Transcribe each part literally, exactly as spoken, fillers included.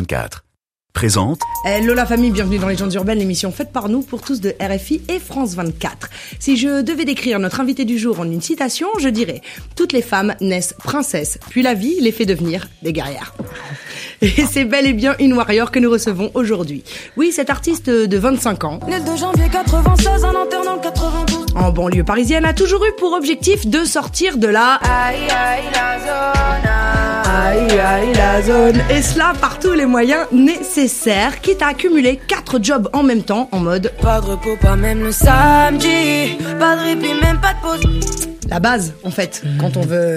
vingt-quatre. Présente. Hello la famille, bienvenue dans Légendes urbaines, l'émission faite par nous pour tous de R F I et France vingt-quatre. Si je devais décrire notre invité du jour en une citation, je dirais « Toutes les femmes naissent princesses, puis la vie les fait devenir des guerrières ». Et c'est bel et bien une warrior que nous recevons aujourd'hui. Oui, cet artiste de vingt-cinq ans, né le deux janvier quatre-vingt-seize, un interne dans le quatre-vingt-douze, en banlieue parisienne, a toujours eu pour objectif de sortir de la... Aïe aïe la zone, Aïe aïe la zone. Et cela par tous les moyens nécessaires, quitte à accumuler quatre jobs en même temps en mode pas de repos, pas même le samedi, pas de répit, même pas de pause. La base en fait, quand on veut...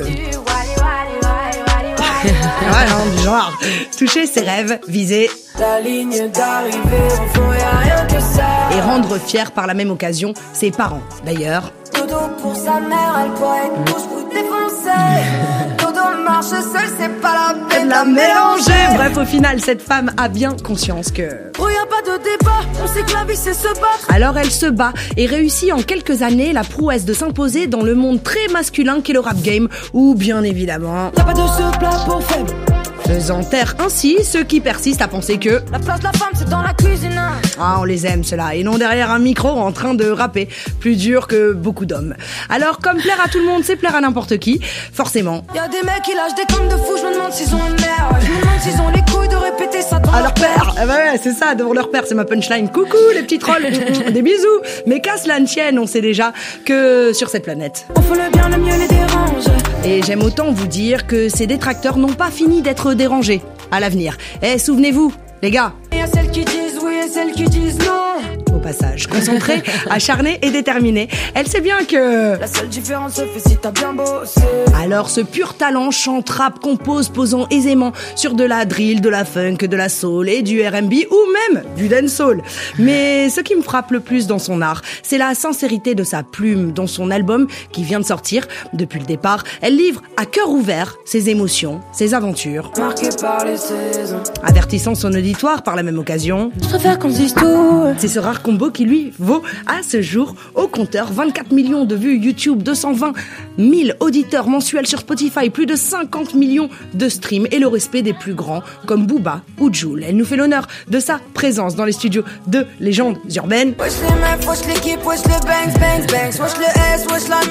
Ouais, non, du genre, toucher ses rêves, viser la ligne d'arrivée, au fond y'a rien que ça. Et rendre fier par la même occasion ses parents. D'ailleurs, Dodo pour sa mère, elle pourrait être bouche pour défoncer. Dodo marche seul, c'est pas la peine de la mélanger. Bref, au final, cette femme a bien conscience que... Oh, y'a pas de débat, on sait que la vie c'est se battre. Alors elle se bat et réussit en quelques années la prouesse de s'imposer dans le monde très masculin qu'est le rap game, où bien évidemment... Y'a pas de ce plat pour faible. Faisant taire ainsi ceux qui persistent à penser que... La place de la femme c'est dans la cuisine. Ah, on les aime ceux-là, et non derrière un micro en train de rapper, plus dur que beaucoup d'hommes. Alors comme plaire à tout le monde c'est plaire à n'importe qui, forcément... Y'a des mecs qui lâchent des comptes de fou, je me demande s'ils ont une mère. Je me demande s'ils ont les couilles de répéter ça devant à leur père. Eh ben ouais, c'est ça, devant leur père, c'est ma punchline. Coucou les petits trolls, des bisous. Mais qu'à cela ne tienne, on sait déjà que sur cette planète, on fait le bien, le mieux les dérange. Et j'aime autant vous dire que ces détracteurs n'ont pas fini d'être dérangés à l'avenir. Eh, souvenez-vous, les gars. Il y a celles qui disent oui et celles qui disent non. Au passage, concentrée, acharnée et déterminée, elle sait bien que... La seule différence se fait si t'as bien bossé. Alors ce pur talent chante, rap, compose, posant aisément sur de la drill, de la funk, de la soul et du R and B ou même du dancehall. Mais ce qui me frappe le plus dans son art, c'est la sincérité de sa plume. Dans son album qui vient de sortir, depuis le départ, elle livre à cœur ouvert ses émotions, ses aventures. Marqué par les saisons. Avertissant son auditoire par la même occasion. Je préfère qu'on se dise tout. C'est ce rare combo qui lui vaut à ce jour au compteur vingt-quatre millions de vues YouTube, deux cent vingt mille auditeurs mensuels sur Spotify, plus de cinquante millions de streams et le respect des plus grands comme Booba ou Jul. Elle nous fait l'honneur de sa présence dans les studios de Légendes urbaines. Wesh les meufs, wesh l'équipe, wesh le bangs, bangs, bangs, wesh le S, wesh la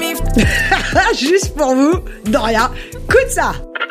mif. Juste pour vous, Doria, écoute ça.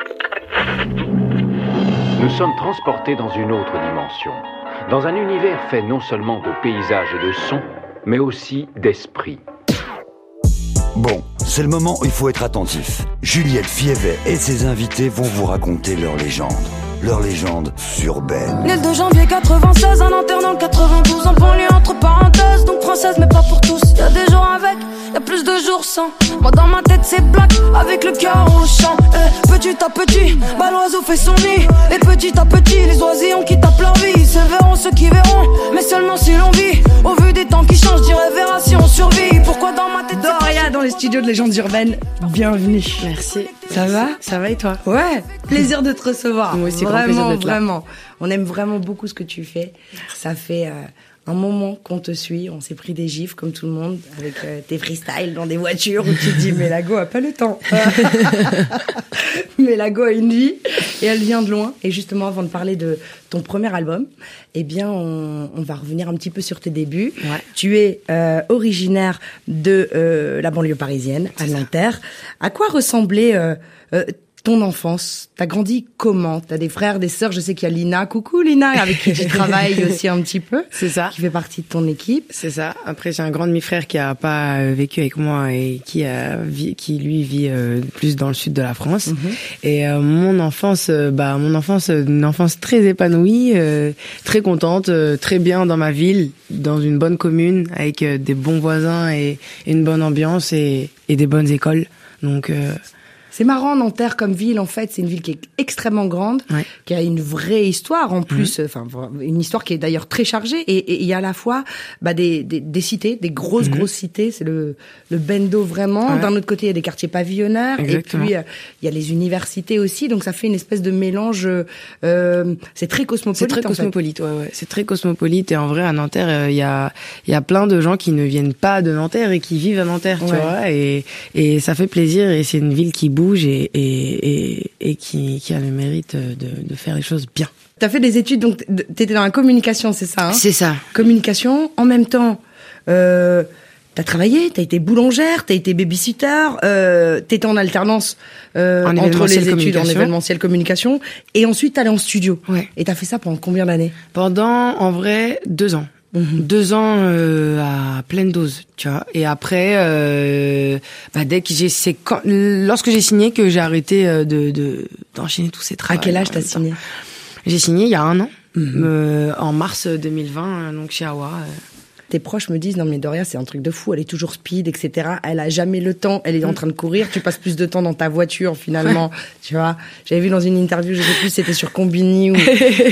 Nous sommes transportés dans une autre dimension, dans un univers fait non seulement de paysages et de sons, mais aussi d'esprit. Bon, c'est le moment où il faut être attentif. Juliette Fievet et ses invités vont vous raconter leur légende. Leur légende urbaine. Né le deux janvier quatre-vingt-seize, un interne dans le quatre-vingt-douze, en banlieue entre parenthèses, donc française mais pas pour tous. Y'a des jours avec, y'a plus de jours sans. Moi dans ma tête c'est black, avec le cœur au champ. Eh, petit à petit, bah l'oiseau fait son nid. Et petit à petit, les oisillons qui tapent leur vie. Se verront ceux qui verront, mais seulement si l'on vit. Au vu des temps qui changent, j'irai verra si on survit. Pourquoi dans ma tête Doria dans les studios de Légendes urbaines, bienvenue. Merci. Ça va? Ça va et toi? Ouais, plaisir de te recevoir. Moi aussi, grand vraiment, plaisir d'être là. vraiment. On aime vraiment beaucoup ce que tu fais. Ça fait euh, un moment qu'on te suit. On s'est pris des gifs comme tout le monde avec euh, tes freestyles dans des voitures où tu te dis mais Lago a pas le temps. Mais Lago a une vie et elle vient de loin. Et justement, avant de parler de ton premier album, eh bien, on, on va revenir un petit peu sur tes débuts. Ouais. Tu es euh, originaire de euh, la banlieue parisienne, à Nanterre. À quoi ressemblait euh, euh, ton enfance? T'as grandi comment? T'as des frères, des sœurs? Je sais qu'il y a Lina. Coucou Lina, avec qui tu travailles aussi un petit peu. C'est ça. Qui fait partie de ton équipe. C'est ça. Après, j'ai un grand demi-frère qui a pas euh, vécu avec moi et qui a vi- qui lui vit euh, plus dans le sud de la France. Mm-hmm. Et euh, mon enfance, euh, bah mon enfance, euh, une enfance très épanouie, euh, très contente, euh, très bien dans ma ville, dans une bonne commune, avec euh, des bons voisins et, et une bonne ambiance et, et des bonnes écoles. Donc euh, C'est marrant, Nanterre comme ville, en fait, c'est une ville qui est extrêmement grande, ouais. qui a une vraie histoire en plus, enfin mmh. une histoire qui est d'ailleurs très chargée. Et il y a à la fois bah, des, des, des cités, des grosses mmh. grosses cités, c'est le, le bendo vraiment. Ouais. D'un autre côté, il y a des quartiers pavillonnaires, exactement. Et puis il euh, y a les universités aussi. Donc ça fait une espèce de mélange. Euh, c'est très cosmopolite. C'est très en cosmopolite, fait. ouais, ouais. C'est très cosmopolite. Et en vrai, à Nanterre, il euh, y a il y a plein de gens qui ne viennent pas de Nanterre et qui vivent à Nanterre, tu ouais. vois. Et et ça fait plaisir. Et c'est une ville qui bouge. bouge et et et, et qui qui a le mérite de de faire les choses bien. T'as fait des études, donc t'étais dans la communication, c'est ça, hein? C'est ça. Communication, en même temps, euh, t'as travaillé, t'as été boulangère, t'as été babysitter, euh, t'étais en alternance euh, en entre les études en communication. événementiel communication, et ensuite t'allais en studio. Ouais. Et t'as fait ça pendant combien d'années? Pendant, en vrai, deux ans. Mm-hmm. Deux ans euh, à pleine dose, tu vois. Et après, euh, bah dès que j'ai, c'est quand, lorsque j'ai signé que j'ai arrêté euh, de, de d'enchaîner tous ces travaux. À quel âge t'as signé? J'ai signé il y a un an, mm-hmm. euh, en mars deux mille vingt, donc chez Awa. Euh. Tes proches me disent, non mais Doria, c'est un truc de fou, elle est toujours speed, et cetera. Elle a jamais le temps, elle est en train de courir, tu passes plus de temps dans ta voiture finalement, tu vois. J'avais vu dans une interview, je sais plus si c'était sur Combini ou,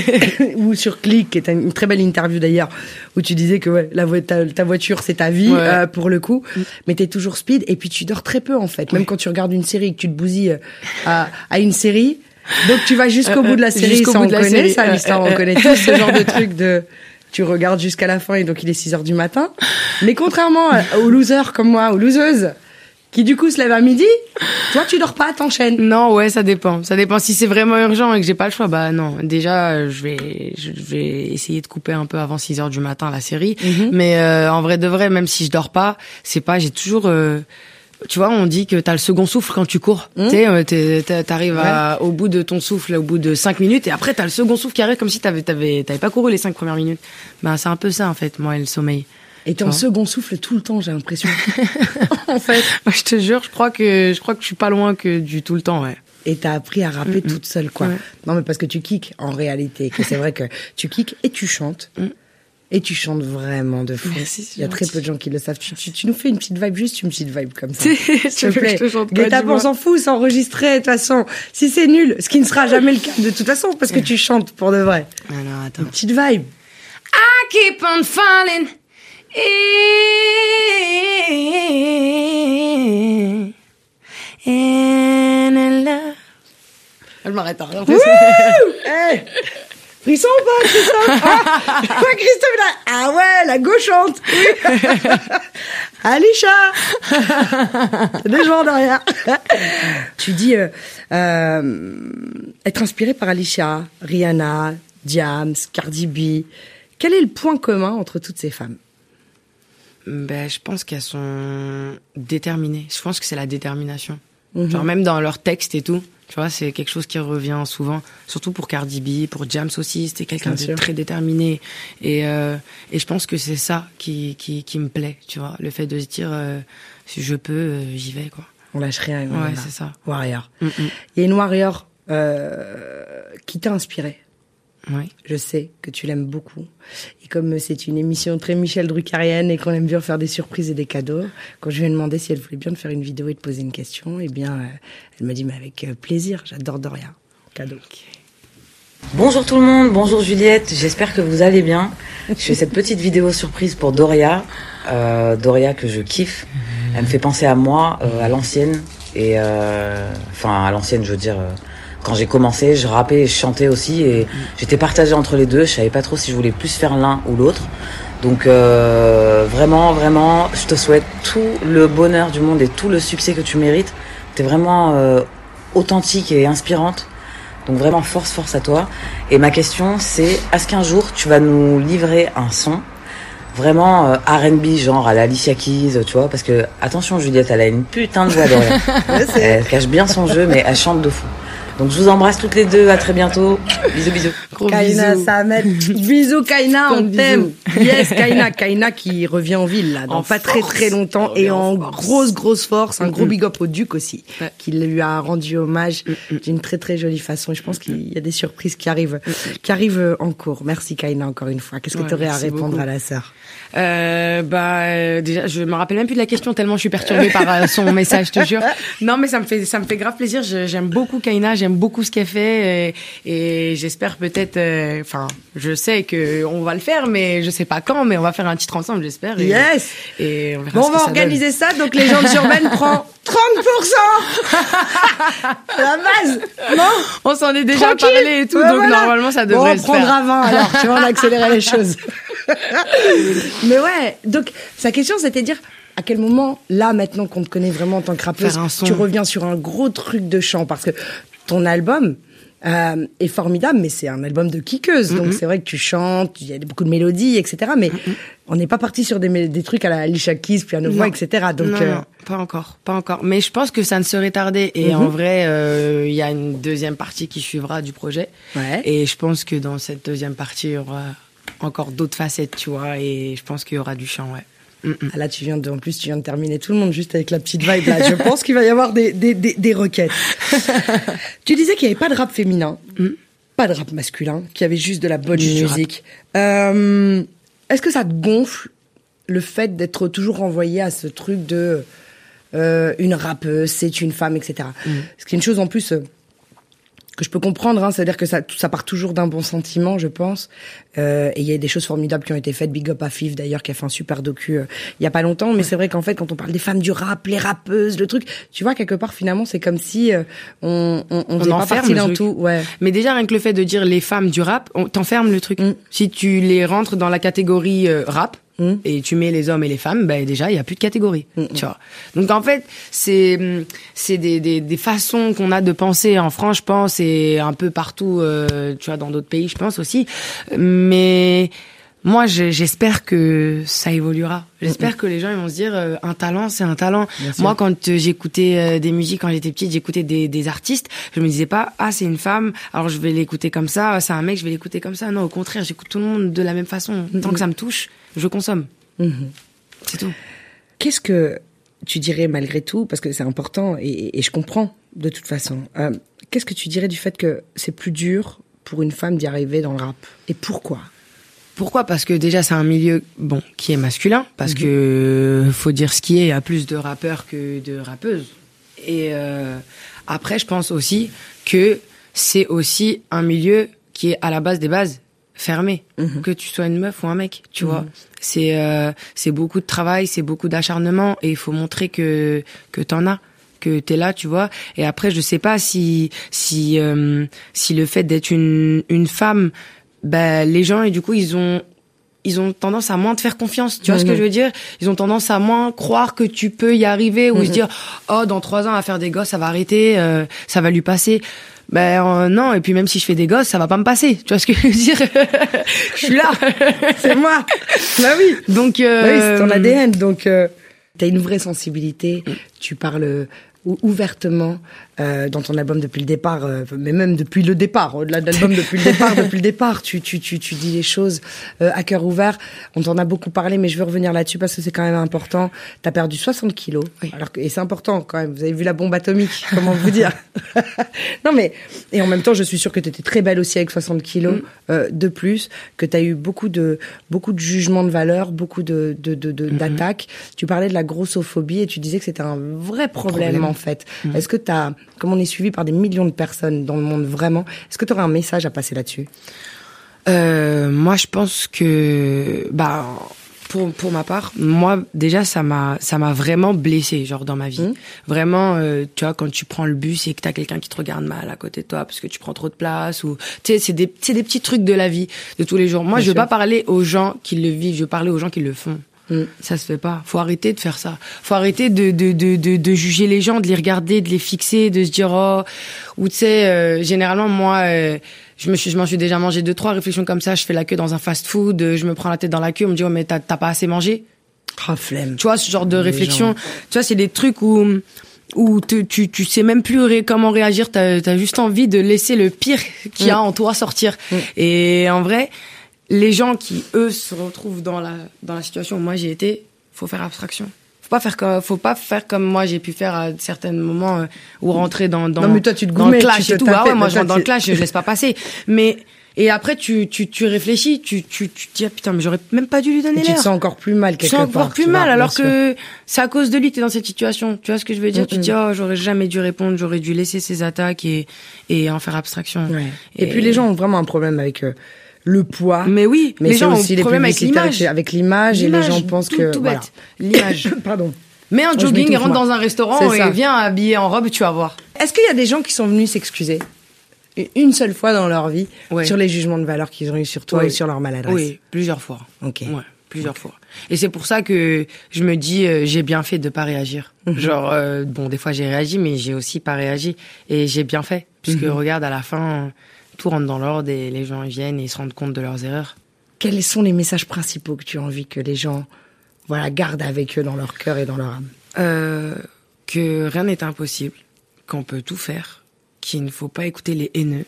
ou sur Click, qui était une très belle interview d'ailleurs, où tu disais que ouais, la vo- ta, ta voiture c'est ta vie, ouais. euh, pour le coup, mais t'es toujours speed, et puis tu dors très peu en fait, même ouais. quand tu regardes une série et que tu te bousilles à, à une série, donc tu vas jusqu'au euh, bout de la série, ça on connaît, ça, l'histoire, on connaît tous ce genre de truc de... Tu regardes jusqu'à la fin et donc il est six heures du matin. Mais contrairement aux losers comme moi, aux loseuses, qui du coup se lèvent à midi, toi tu dors pas, t'enchaînes. Non, ouais, ça dépend. Ça dépend si c'est vraiment urgent et que j'ai pas le choix. Bah non, déjà je vais je vais essayer de couper un peu avant six heures du matin la série. Mm-hmm. Mais euh, en vrai de vrai, même si je dors pas, c'est pas, j'ai toujours... Euh, tu vois, on dit que t'as le second souffle quand tu cours. Mmh. Tu sais, t'arrives ouais. à, au bout de ton souffle, au bout de cinq minutes, et après t'as le second souffle qui arrive comme si t'avais, t'avais, t'avais pas couru les cinq premières minutes. Ben c'est un peu ça en fait, moi et le sommeil. Et t'es en second souffle tout le temps, j'ai l'impression. En fait, moi, je te jure, je crois que je crois que je suis pas loin que du tout le temps, ouais. Et t'as appris à rapper mmh. toute seule, quoi. Ouais. Non, mais parce que tu kicks en réalité, que c'est vrai que tu kicks et tu chantes. Mmh. Et tu chantes vraiment de fou. Merci, il y a très peu de gens qui le savent. Tu, tu, tu nous fais une petite vibe, juste une petite vibe comme ça. S'il te plaît. Guetta, on s'en fout, c'est enregistré, de toute façon. Si c'est nul, ce qui ne sera jamais le cas de toute façon, parce que tu chantes pour de vrai. Alors, attends. Une petite vibe. I keep on falling in, in love. Je m'arrête à rien. Hey, frisson ou pas, Christophe? Ah, quoi, Christophe, là? Ah ouais, la gauchante. Oui. Alisha. C'est des gens derrière. Tu dis, euh, euh, être inspiré par Alisha, Rihanna, Diams, Cardi B. Quel est le point commun entre toutes ces femmes? Ben, je pense qu'elles sont déterminées. Je pense que c'est la détermination. Mm-hmm. Genre, même dans leurs textes et tout. Tu vois, c'est quelque chose qui revient souvent, surtout pour Cardi B, pour Diams aussi. C'était quelqu'un Bien de sûr. très déterminé. Et, euh, et je pense que c'est ça qui, qui, qui me plaît, tu vois. Le fait de se dire, euh, si je peux, euh, j'y vais, quoi. On lâche rien. Ouais, là. c'est ça. Warrior. Mm-mm. Il y a une warrior euh, qui t'a inspiré. Oui. Je sais que tu l'aimes beaucoup. Et comme c'est une émission très Michel Druckerienne et qu'on aime bien faire des surprises et des cadeaux, quand je lui ai demandé si elle voulait bien te faire une vidéo et te poser une question, eh bien, euh, elle m'a dit, mais avec plaisir, j'adore Doria. Cadeau. Okay. Bonjour tout le monde, bonjour Juliette, j'espère que vous allez bien. Je fais cette petite vidéo surprise pour Doria. Euh, Doria que je kiffe. Elle me fait penser à moi, euh, à l'ancienne. Et euh, enfin, à l'ancienne, je veux dire... Euh, Quand j'ai commencé, je rappais et je chantais aussi et j'étais partagée entre les deux. Je savais pas trop si je voulais plus faire l'un ou l'autre. Donc euh, vraiment, vraiment, je te souhaite tout le bonheur du monde et tout le succès que tu mérites. T'es vraiment euh, authentique et inspirante. Donc vraiment, force, force à toi. Et ma question, c'est, est-ce qu'un jour, tu vas nous livrer un son vraiment euh, R and B, genre à la Alicia Keys, tu vois? Parce que, attention Juliette, elle a une putain de voix de rien. Elle cache bien son jeu, mais elle chante de fou. Donc je vous embrasse toutes les deux, à très bientôt. Bisous, bisous. Gros Kaina, ça va mettre... Bisous Kaina, on t'aime. Yes, Kaina, Kaina qui revient en ville là, dans en pas force. très très longtemps oh, et en, en grosse grosse force. Un mm-hmm. gros big up au Duc aussi, ouais. qui lui a rendu hommage mm-hmm. d'une très très jolie façon. Et je pense qu'il y a des surprises qui arrivent, mm-hmm. qui arrivent en cours. Merci Kaina encore une fois. Qu'est-ce que ouais, tu aurais à répondre beaucoup. à la sœur? Euh, bah euh, déjà, je me rappelle même plus de la question tellement je suis perturbée par euh, son message, je te jure. Non, mais ça me fait ça me fait grave plaisir. Je, j'aime beaucoup Kaina, j'aime beaucoup ce qu'elle fait et, et j'espère peut-être. Enfin, euh, je sais que on va le faire, mais je sais pas quand. Mais on va faire un titre ensemble, j'espère. Et, yes. Et on verra. Bon, ce on que va ça organiser donne. ça. Donc les gens de Urbaine prennent trente pour cent. La base. Non. On s'en est déjà Tranquille. parlé et tout, ouais, donc voilà. normalement ça devrait bon, se faire. On prendra faire. vingt alors. Tu vois, on a accéléré les choses. Mais ouais, donc sa question c'était de dire à quel moment, là, maintenant qu'on te connaît vraiment en tant que rappeuse, tu reviens sur un gros truc de chant? Parce que ton album euh, est formidable, mais c'est un album de kickeuse. Mm-hmm. Donc c'est vrai que tu chantes, il y a beaucoup de mélodies, et cetera. Mais mm-hmm. on n'est pas parti sur des, des trucs à la Alicia Keys, piano voix, et cetera. Donc non, euh... non, pas encore, pas encore. Mais je pense que ça ne serait tardé. Et mm-hmm. en vrai, il euh, y a une deuxième partie qui suivra du projet. Ouais. Et je pense que dans cette deuxième partie, il y aura encore d'autres facettes, tu vois. Et je pense qu'il y aura du chant, ouais. Ah là, tu viens de, en plus, tu viens de terminer tout le monde juste avec la petite vibe là. Je pense qu'il va y avoir des, des, des, des requêtes. Tu disais qu'il n'y avait pas de rap féminin, mm. pas de rap masculin, qu'il y avait juste de la bonne juste musique. Euh, est-ce que ça te gonfle le fait d'être toujours renvoyé à ce truc de euh, une rappeuse, c'est une femme, et cetera. Mm. Ce qui est une chose en plus euh, que je peux comprendre, hein, c'est-à-dire que ça, ça part toujours d'un bon sentiment, je pense. Euh, et il y a des choses formidables qui ont été faites. Big up à Fif, d'ailleurs, qui a fait un super docu euh, il y a pas longtemps. Mais ouais. c'est vrai qu'en fait, quand on parle des femmes du rap, les rappeuses, le truc, tu vois, quelque part, finalement, c'est comme si euh, on on, on, on pas partie d'un tout. Ouais. Mais déjà, rien que le fait de dire les femmes du rap, on t'enferme le truc. Mm. Si tu les rentres dans la catégorie euh, rap, Mmh. et tu mets les hommes et les femmes, ben déjà il y a plus de catégorie, mmh. tu vois. Donc en fait, c'est c'est des des des façons qu'on a de penser en France, je pense, et un peu partout, euh, tu vois, dans d'autres pays, je pense aussi. Mais moi, j'espère que ça évoluera. J'espère mmh. que les gens ils vont se dire euh, un talent, c'est un talent. Moi, quand euh, j'écoutais euh, des musiques quand j'étais petite, j'écoutais des des artistes, je me disais pas ah c'est une femme, alors je vais l'écouter comme ça. C'est un mec, je vais l'écouter comme ça. Non, au contraire, j'écoute tout le monde de la même façon. Mmh. Tant que ça me touche, je consomme. Mmh. C'est tout. Qu'est-ce que tu dirais malgré tout, parce que c'est important et, et je comprends de toute façon, euh, qu'est-ce que tu dirais du fait que c'est plus dur pour une femme d'y arriver dans le rap? Et pourquoi? Pourquoi? Parce que déjà c'est un milieu bon qui est masculin, parce mmh. que faut dire ce qui est, il y a plus de rappeurs que de rappeuses. Et euh, après je pense aussi que c'est aussi un milieu qui est à la base des bases fermé, mmh. que tu sois une meuf ou un mec, tu mmh. vois. C'est euh, c'est beaucoup de travail, c'est beaucoup d'acharnement et il faut montrer que que t'en as, que t'es là, tu vois. Et après je sais pas si si euh, si le fait d'être une une femme, ben les gens et du coup ils ont ils ont tendance à moins te faire confiance, tu vois mmh. ce que je veux dire? Ils ont tendance à moins croire que tu peux y arriver ou mmh. se dire oh dans trois ans à faire des gosses ça va arrêter, euh, ça va lui passer. Ben euh, non, et puis même si je fais des gosses, ça va pas me passer. Tu vois ce que je veux dire? Je suis là, c'est moi. Bah oui. Donc euh... bah oui, c'est ton A D N. Donc euh, t'as une vraie sensibilité. Mm. Tu parles ouvertement euh, dans ton album depuis le départ, euh, mais même depuis le départ, au-delà de l'album depuis le départ, depuis le départ, tu tu tu tu dis les choses euh, à cœur ouvert. On t'en a beaucoup parlé, mais je veux revenir là-dessus parce que c'est quand même important. T'as perdu soixante kilos, oui. alors que, et c'est important quand même. Vous avez vu la bombe atomique, comment vous dire? Non mais et en même temps, je suis sûre que t'étais très belle aussi avec soixante kilos mm. euh, de plus, que t'as eu beaucoup de beaucoup de jugements de valeur, beaucoup de de de, de mm-hmm. d'attaques. Tu parlais de la grossophobie et tu disais que c'était un vrai problème, problème. en fait. Mm. Est-ce que t'as comme on est suivi par des millions de personnes dans le monde, vraiment, est-ce que tu aurais un message à passer là-dessus? euh, Moi, je pense que, bah, pour pour ma part, moi déjà ça m'a ça m'a vraiment blessée, genre dans ma vie. Mmh. Vraiment, euh, tu vois, quand tu prends le bus et que t'as quelqu'un qui te regarde mal à côté de toi parce que tu prends trop de place ou, tu sais, c'est des c'est des petits trucs de la vie de tous les jours. Moi, Bien je veux sûr. pas parler aux gens qui le vivent, je veux parler aux gens qui le font. Mm. Ça se fait pas. Faut arrêter de faire ça. Faut arrêter de de de de, de juger les gens, de les regarder, de les fixer, de se dire oh ou tu sais euh, généralement moi euh, je me suis je m'en suis déjà mangé deux trois réflexions comme ça. Je fais la queue dans un fast-food, euh, je me prends la tête dans la queue, on me dit oh mais t'as t'as pas assez mangé. Ah flemme. Tu vois ce genre de réflexion. Gens. Tu vois c'est des trucs où où te, tu tu sais même plus ré, comment réagir. T'as t'as juste envie de laisser le pire qu'il y a mm. en toi sortir. Mm. Et en vrai. Les gens qui, eux, se retrouvent dans la, dans la situation où moi j'ai été, faut faire abstraction. Faut pas faire comme, faut pas faire comme moi j'ai pu faire à certains moments, euh, ou rentrer dans, dans, non, mais toi, tu te dans goumais, le clash et tout. Tapais, ah ouais, moi je rentre dans tu... le clash, je laisse pas passer. Mais, et après, tu, tu, tu réfléchis, tu, tu, tu te dis, ah, putain, mais j'aurais même pas dû lui donner l'air. Tu te sens encore plus mal quelque part. Tu te sens encore plus mal, alors que c'est à cause de lui que t'es dans cette situation. Tu vois ce que je veux dire? Mm-hmm. Tu te dis, oh, j'aurais jamais dû répondre, j'aurais dû laisser ses attaques et, et en faire abstraction. Ouais. Et, et puis les gens ont vraiment un problème avec eux. Le poids. Mais oui, mais les gens aussi ont un problème avec l'image. Avec l'image, et les gens pensent tout, que... Tout voilà. bête. L'image. Pardon. Mets un jogging et rentre dans un restaurant et viens habillé en robe, tu vas voir. Est-ce qu'il y a des gens qui sont venus s'excuser une seule fois dans leur vie ouais. sur les jugements de valeur qu'ils ont eu sur toi oui. ou sur leur maladresse? Oui, plusieurs fois. Ok. Ouais. plusieurs Okay. fois. Et c'est pour ça que je me dis, euh, j'ai bien fait de pas réagir. Mm-hmm. Genre, euh, bon, des fois j'ai réagi, mais j'ai aussi pas réagi. Et j'ai bien fait. Puisque mm-hmm. regarde, à la fin, tout rentre dans l'ordre et les gens viennent et ils se rendent compte de leurs erreurs. Quels sont les messages principaux que tu as envie que les gens, voilà, gardent avec eux dans leur cœur et dans leur âme? Euh, que rien n'est impossible, qu'on peut tout faire, qu'il ne faut pas écouter les haineux,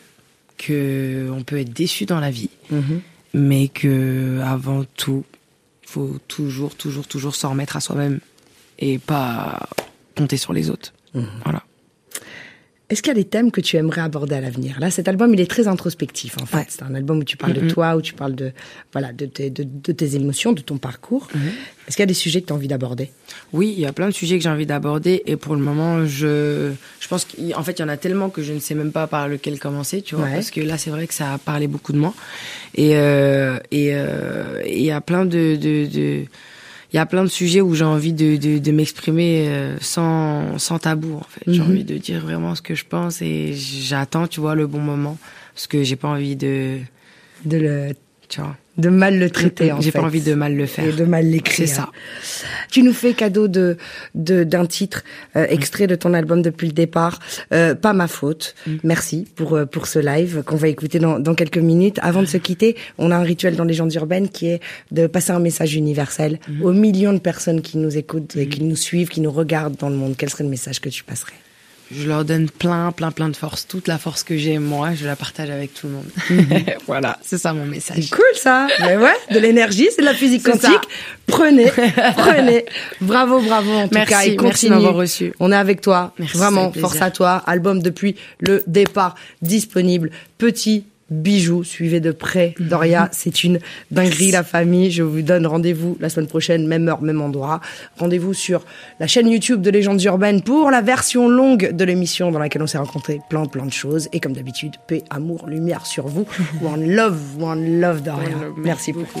que on peut être déçu dans la vie, mm-hmm. mais que avant tout, faut toujours, toujours, toujours s'en remettre à soi-même et pas compter sur les autres. Mmh. Voilà. Est-ce qu'il y a des thèmes que tu aimerais aborder à l'avenir? Là, cet album, il est très introspectif, en fait. Ouais. C'est un album où tu parles mmh. de toi, où tu parles de, voilà, de tes, de, de tes émotions, de ton parcours. Mmh. Est-ce qu'il y a des sujets que tu as envie d'aborder? Oui, il y a plein de sujets que j'ai envie d'aborder, et pour le moment, je, je pense qu'en fait, il y en a tellement que je ne sais même pas par lequel commencer, tu vois, ouais. parce que là, c'est vrai que ça a parlé beaucoup de moi. Et, euh, et, euh, et il y a plein de, de, de, il y a plein de sujets où j'ai envie de, de, de m'exprimer sans, sans tabou, en fait. Mm-hmm. J'ai envie de dire vraiment ce que je pense et j'attends, tu vois, le bon moment. Parce que j'ai pas envie de... De le... Tu vois. De mal le traiter, en j'ai fait. J'ai pas envie de mal le faire. Et de mal l'écrire. C'est ça. Tu nous fais cadeau de, de, d'un titre, euh, extrait mmh. de ton album depuis le départ. Euh, pas ma faute. Mmh. Merci pour, pour ce live qu'on va écouter dans, dans quelques minutes. Avant de se quitter, on a un rituel dans Légendes urbaines qui est de passer un message universel mmh. aux millions de personnes qui nous écoutent mmh. et qui nous suivent, qui nous regardent dans le monde. Quel serait le message que tu passerais? Je leur donne plein, plein, plein de force. Toute la force que j'ai, moi, je la partage avec tout le monde. Mmh. Voilà, c'est ça mon message. C'est cool, ça. Mais ouais, de l'énergie, c'est de la physique quantique. Ça. Prenez, prenez. Bravo, bravo, en tout merci, cas. Et continue. Merci de m'avoir reçu. On est avec toi. Merci, vraiment, force à toi. Album depuis le départ, disponible. Petit bijou, suivez de près Doria, mmh. c'est une dinguerie. La famille. Je vous donne rendez-vous la semaine prochaine, même heure, même endroit. Rendez-vous sur la chaîne YouTube de Légendes urbaines pour la version longue de l'émission dans laquelle on s'est rencontré plein plein de choses. Et comme d'habitude, paix, amour, lumière sur vous. One love, one love Doria. One love, merci beaucoup.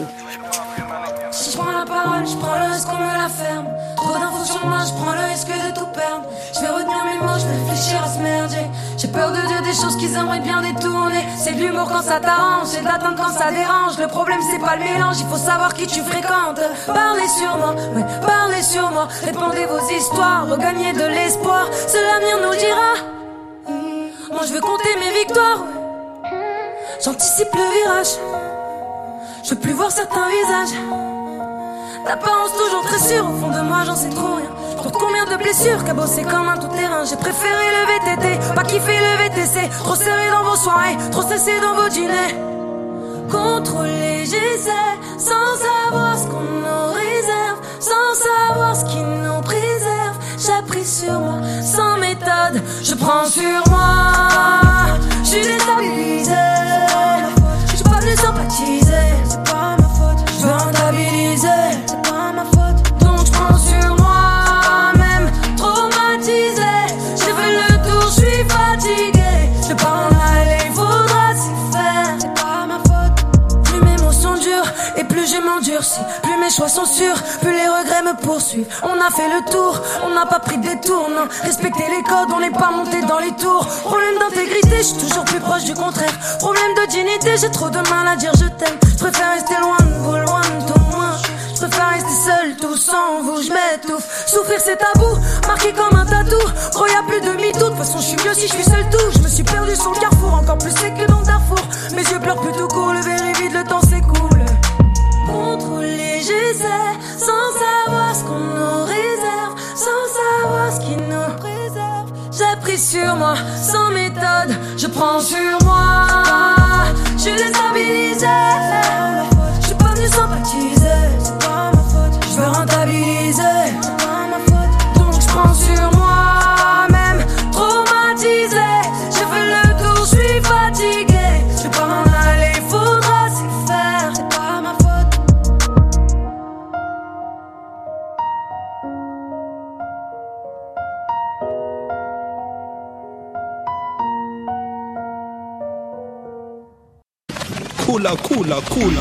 Si je prends la parole, je prends le risque qu'on me la ferme. Trop d'infos sur moi, je prends le risque de tout perdre. Je vais retenir mes mots, je vais réfléchir à ce merdier. J'ai peur de dire des choses qu'ils aimeraient bien détourner. C'est de l'humour quand ça t'arrange, c'est de l'attente quand ça dérange. Le problème c'est pas le mélange, il faut savoir qui tu fréquentes. Parlez sur moi, ouais, parlez sur moi. Répandez vos histoires, regagnez de l'espoir. Seul l'avenir nous dira. Moi je veux compter mes victoires, ouais. J'anticipe le virage. Je veux plus voir certains visages. D'apparence toujours très sûre, au fond de moi j'en sais trop rien. Pour combien de blessures, cabosser comme un tout-terrain. J'ai préféré le V T T, pas kiffer le V T C. Trop serré dans vos soirées, trop stressé dans vos dîners. Contrôler, j'essaie, sans savoir ce qu'on nous réserve, sans savoir ce qui nous préserve. J'appris sur moi, sans méthode, je prends sur moi. Je suis déstabilisé, je suis pas venu sympathiser. C'est pas ma faute, je veux rentabiliser. C'est pas ma faute, donc je prends sur moi. Même traumatisé, j'ai fait le tour, je suis fatigué. Je vais pas en aller, faudra s'y faire. C'est pas ma faute. Plus mes mots sont durs et plus je m'endurcis. Plus mes choix sont sûrs, plus les regrets me poursuivent. On a fait le tour, on n'a pas pris de détour, non. Respecter les codes, on n'est pas monté dans les tours. Problème d'intégrité, je suis toujours plus proche du contraire. Problème de dignité, j'ai trop de mal à dire je t'aime. Je préfère rester loin de vous, loin de tout moi. Je préfère rester seul, tout sans vous, je m'étouffe. Souffrir c'est tabou, marqué comme un tatou. Gros y'a plus de mytho, de toute façon je suis mieux si je suis seul tout. Je me suis perdu sur le carrefour, encore plus sec que dans Darfour. Mes yeux pleurent plus tout court, le verre est vide, le temps s'écoule. Contrôler, j'essaie, sans savoir ce qu'on nous réserve, sans savoir ce qui nous préserve. J'ai pris sur moi, sans méthode, je prends sur moi. Je suis déstabilisé, je suis pas venu sympathiser. C'est pas ma faute, je veux rentabiliser. C'est pas ma faute, donc je prends sur moi. Même traumatisé, j'ai fait le tour, je suis fatigué. Je vais pas m'en aller, faudra s'y faire. C'est pas ma faute. Cool, cool, cool.